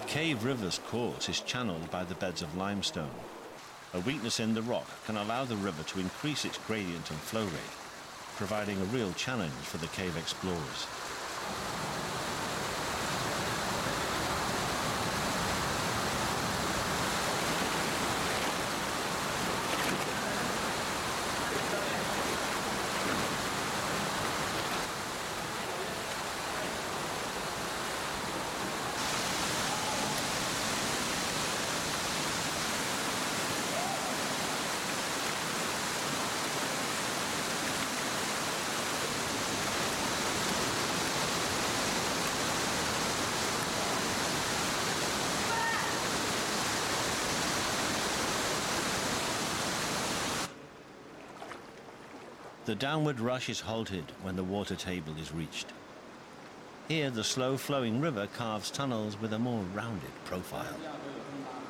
Cave River's course is channeled by the beds of limestone. A weakness in the rock can allow the river to increase its gradient and flow rate, providing a real challenge for the cave explorers. The downward rush is halted when the water table is reached. Here, the slow-flowing river carves tunnels with a more rounded profile.